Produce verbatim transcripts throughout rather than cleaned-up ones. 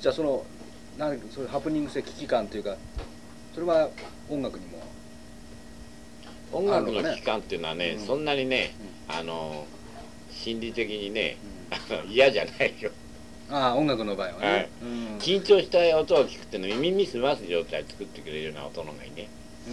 じゃあそのなんそういうハプニング性危機感というか、それは音楽にも音楽の危機感っていうのはね、 うん、 そんなにね、うん、あの心理的にね、うん、嫌じゃないよ。 ああ、音楽の場合はね、はい、 うん、緊張した音を聞くっていうのを耳に澄ます状態を作ってくれるような音のがいいね。うん、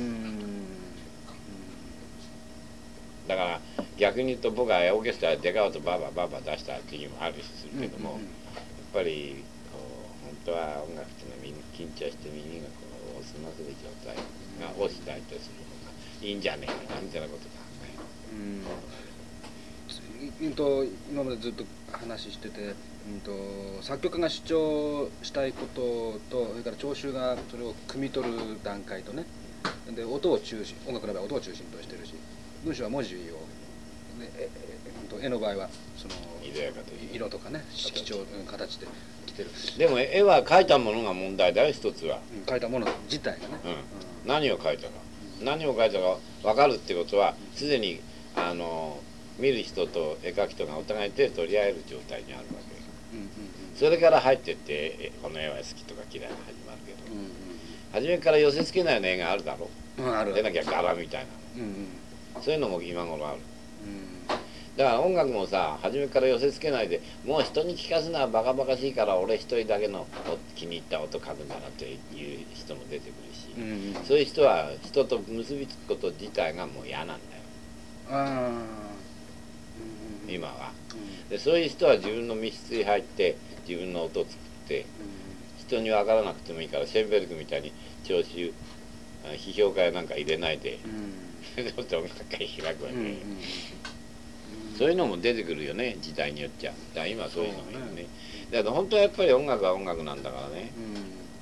だから逆に言うと僕はオーケストラででかい音バーバーバーバー出した時もあるしするけども、うんうんうん、やっぱりこう本当は音楽っていうのはみんな緊張して耳がこう澄ませる状態がをしたいとする方がいいんじゃねえかなみたいなこと考える。 うん、と今までずっと話してて、うんと作曲家が主張したいことと、それから聴衆がそれを汲み取る段階とね、で音を中心、音楽の場合は音を中心としてるし、文章は文字を、でええ絵の場合はその色とかね、色調の形で来てる。 でも絵は描いたものが問題だよ、一つは。 うん、描いたもの自体がね、 うんうん、何を描いたか、うん、何を描いたか分かるってことはすでにあの見る人と絵描きとがお互い手を取り合える状態にあるわけ、うんうんうん、それから入ってってこの絵は好きとか嫌いが始まるけど、うんうん、初めから寄せ付けないような絵があるだろう、うん、あるでなきゃ柄みたいな、うんうん、そういうのも今頃ある、うん、だから音楽もさ、初めから寄せ付けないでもう人に聞かすのはバカバカしいから俺一人だけの気に入った音描くんだなっていう人も出てくるし、うんうん、そういう人は人と結びつくこと自体がもう嫌なんだよ。あ今は、うん、でそういう人は自分の密室に入って自分の音を作って、うん、人に分からなくてもいいからシェンベルクみたいに聴衆批評家なんか入れないで、うん、ちょっと音楽会開くわけ、うんうん、そういうのも出てくるよね、時代によっちゃ。だから今そういうのがいるね。だけど本当はやっぱり音楽は音楽なんだからね、うん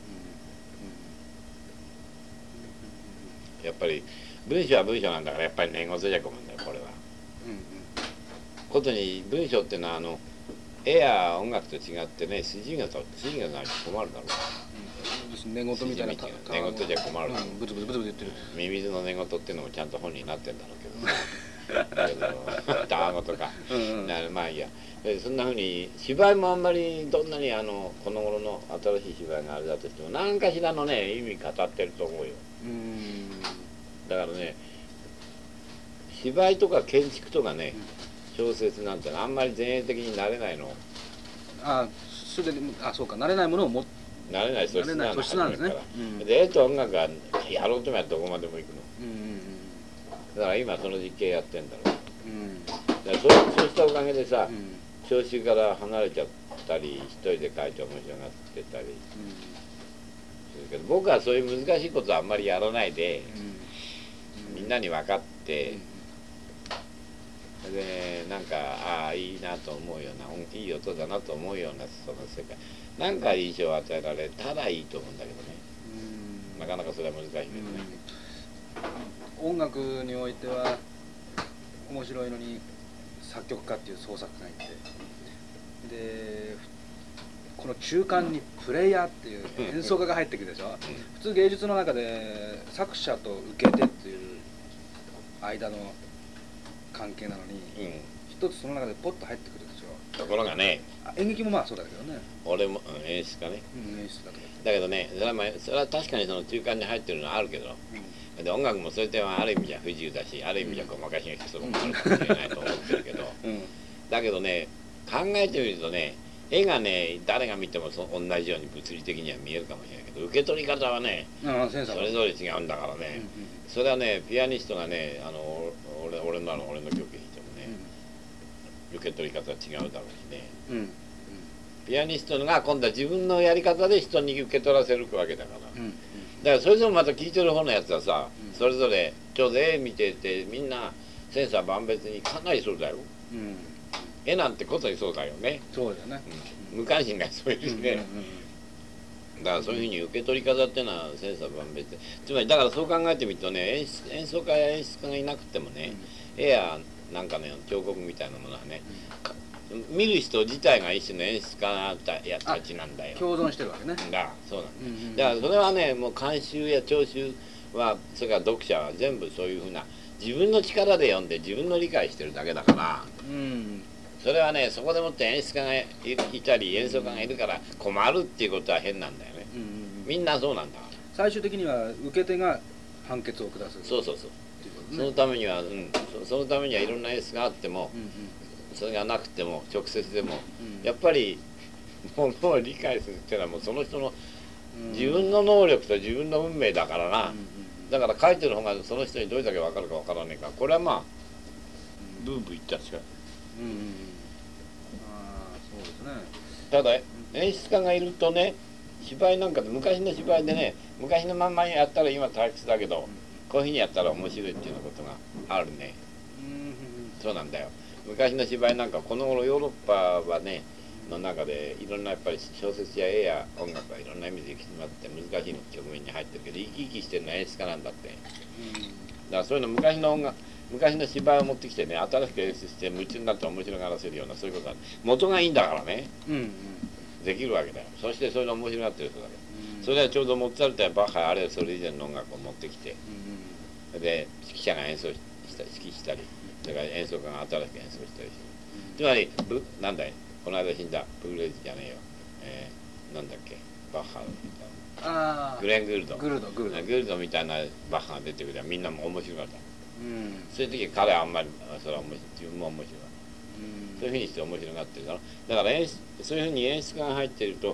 うん、やっぱり文章は文章なんだから、やっぱり念語じゃ困るんだよこれは。ことに文章っていうのはあの絵や音楽と違ってね、筋が筋がないと困るだろう、うん、寝言みたいな寝言じゃ困るだろう、うん、ブツブツブツブツ言ってるミミズの寝言っていうのもちゃんと本になってるんだろうけどだけどタワゴとか、うんうん、なまあいいや、そんなふうに芝居もあんまりどんなにあのこの頃の新しい芝居があれだとしても何かしらのね意味語ってると思うよ。うん、だからね、芝居とか建築とかね、うん、小説なんてのあんまり前衛的になれないの。 ああ、それで、あ、そうか、なれないものをもなれない素質なんですね。うん、で絵と音楽がやろうともやってどこまでも行くの。うんうんうん、だから今その実験やってんだろう。うん、だからそう、そうしたおかげでさ、うん、聴衆から離れちゃったり一人で書いて面白がってたり、うん、するけど、僕はそういう難しいことはあんまりやらないで、うん、みんなに分かって。うんでなんかああいいなと思うようないい音だなと思うようなその世界なんか印象を与えられたらいいと思うんだけどね。うん、なかなかそれは難しいけどね。 うん、音楽においては面白いのに作曲家っていう創作家がいて、でこの中間にプレイヤーっていう演奏家が入ってくるでしょ、うん、普通芸術の中で作者と受け手っていう間の関係なのに、うん、一つその中でポッと入ってくるでしょ。 ところがね、 演劇もまあそうだけどね。 俺も、うん、演出家ね、 うん、演出家とかだけどね、それは、まあ、それは確かにその中間に入ってるのはあるけど、うん、で音楽もそういう点はある意味じゃ不自由だし、ある意味じゃごまかしが必要もあるかもしれないと思ってるけど、うん、だけどね、考えてみるとね、絵がね誰が見てもそ同じように物理的には見えるかもしれないけど、受け取り方はね、うん、それぞれ違うんだからね、うんうん、それはねピアニストがね、あの俺, 俺の俺の曲弾いてもね、うん、受け取り方は違うだろうしね、うんうん、ピアニストが今度は自分のやり方で人に受け取らせるわけだから、うんうん、だからそれでもまた聴いてる方のやつはさ、うん、それぞれちょうど絵見ててみんな千差万別にかなりそうだよ、うん、絵なんてことにそうだよね。 そうだよね、 うん、無関心がそういうしね、うんうんうん、だからそういうふうに受け取り方っていうのは千差万別で、つまりだからそう考えてみるとね、演出演奏家や演出家がいなくてもね、うん、絵やなんかね彫刻みたいなものはね、うん、見る人自体が一種の演出家たちなんだよ。 共存してるわけね。 だそうなんだ、うんうん、だからそれはねもう監修や聴衆はそれから読者は全部そういうふうな自分の力で読んで自分の理解してるだけだから、うん、 それはね、そこでもって演出家がいいたり演奏家がいるから困るっていうことは変なんだよね、うんうんうん、みんなそうなんだから。 最終的には受け手が判決を下す。 そうそうそう、ね、そのためには、うん、そ, そのためにはいろんな演出があっても、うんうん、それがなくても直接でも、うん、やっぱりものを理解するっていうのはもうその人の自分の能力と自分の運命だからな、うんうんうん、だから書いてる方がその人にどれだけ分かるか分からないか、これはまあブーブー言ったしか、うんうんうん、あそうですね。ただ演出家がいるとね、芝居なんかで昔の芝居でね、昔のまんまにやったら今退屈だけど、こういうふうにやったら面白いっていうようなことがあるね、うんうんうん、そうなんだよ。昔の芝居なんかこの頃ヨーロッパはねの中でいろんなやっぱり小説や絵や音楽がいろんな意味で行き詰まって難しい局面に入ってるけど、生き生きしてるのは演出家なんだって、うん、だからそういうの昔の音楽昔の芝居を持ってきてね、新しく演出して夢中になって面白がらせるような、そういうことは元がいいんだからね、うんうん、できるわけだよ。そしてそれで面白がってる人だけど、うん、それはちょうどモッツァルトやバッハあるいはそれ以前の音楽を持ってきて、うん、で指揮者が演奏したり指揮したり、それから演奏家が新しく演奏したりする、うん、つまりブなんだいこの間死んだブルーレイズじゃねえよ、えー、なんだっけバッハあグレン・グールドグルドグルドグルドみたいなバッハが出てくればみんなも面白かった、うん、そういう時彼はあんまりそれは面白い、自分も面白い、うん、そういうふうにして面白がってるだろ。だから演出そういうふうに演出家が入っていると、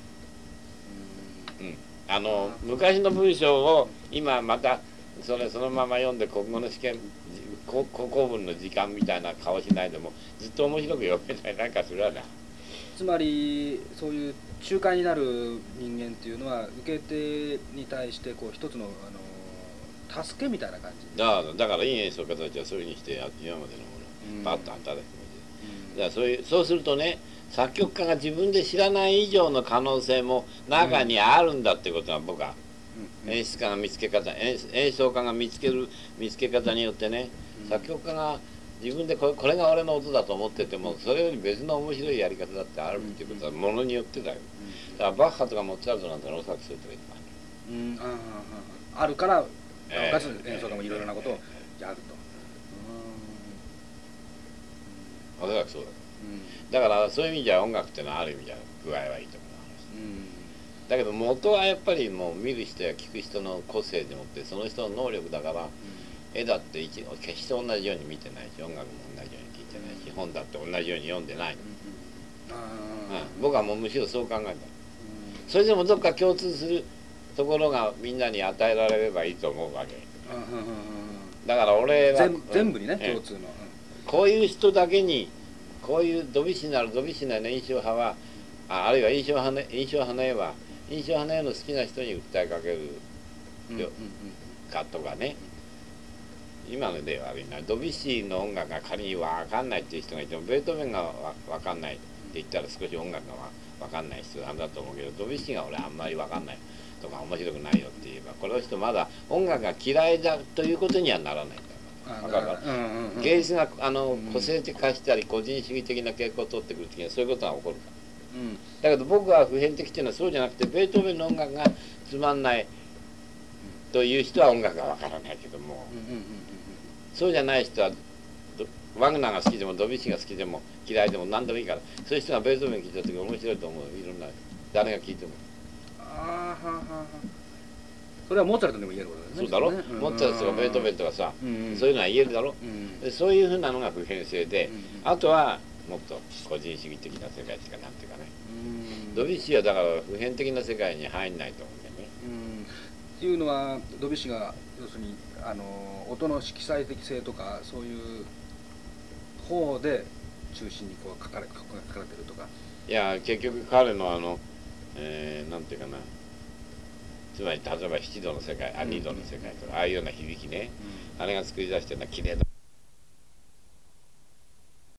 うんうん、あの昔の文章を今またそれそのまま読んで国語の試験国語文の時間みたいな顔しないでもずっと面白く読めたりなんかするわな。 つまりそういう仲介になる人間っていうのは受け手に対してこう一つの、あの助けみたいな感じだから、だからいい演奏家たちはそういうふうにして今までのものをパッと働きます、うん、だからそういう、そうするとね、作曲家が自分で知らない以上の可能性も中にあるんだってことは僕は、うん、演出家が見つけ方 演, 演奏家が見つける見つけ方によってね、うん、作曲家が自分でこれ、これが俺の音だと思っててもそれより別の面白いやり方だってあるっていうことはものによってだよ、うん、だからバッハとかモッツァルトなんてのおそらくそういうとこいっぱいある、うん、あ, あ, あるからなおかつ演奏家もいろいろなことをやると、 おそらくそうだ、うん、だからそういう意味じゃ音楽っていうのはある意味じゃ具合はいいと思う話、うん、だけど元はやっぱりもう見る人や聞く人の個性でもってその人の能力だから、うん、絵だって一決して同じように見てないし、音楽も同じように聴いてないし、本だって同じように読んでない、うんうん、僕はもうむしろそう考えた、うん、それでもどっか共通するところがみんなに与えられればいいと思うわけ、うんうんうん、だから俺は全, 全部にね、共通の、うん、 こういう人だけにこういうドビュッシーなるドビュッシーな印象派は あ, あるいは印象派、ね、印象派の絵は印象派の絵の好きな人に訴えかけるよ、うんうんうん、かとかね、今の例は悪いな、ドビュッシーの音楽が仮に分かんないっていう人がいてもベートーベンが分かんないって言ったら少し音楽が分かんない人なんだと思うけど、ドビュッシーが俺あんまり分かんないとか面白くないよって言えばこの人まだ音楽が嫌いだということにはならないんだよ。分かるか、うんうんうん、芸術があの個性的化したり個人主義的な傾向を取ってくるときにはそういうことが起こるから、うん、だけど僕は普遍的っていうのはそうじゃなくてベートーベンの音楽がつまんないという人は音楽が分からないけども、うんうんうんうん、そうじゃない人はワグナーが好きでもドビュッシーが好きでも嫌いでも何でもいいからそういう人がベートーベン聴いた時面白いと思う。いろんな誰が聴いてもあーはーはーはーそれはモーツァルトでも言えることですね。 そうだろ、ね、モーツァルトとかベートーベンとかさ、うんうん、そういうのは言えるだろ、うん、でそういうふうなのが普遍性で、うんうん、あとはもっと個人主義的な世界しかなんていうかね、うん、ドビュッシーはだから普遍的な世界に入んないと思うんだよね、うん、 っていうのはドビュッシーが要するにあの音の色彩的性とかそういう方で中心にこう書かれ書かれてるとか、 いや結局彼のあの、えー、なんていうかな、つまり例えば七度の世界、あ二度の世界とか、ああいうような響きね、うん、あれが作り出してるのは綺麗だ。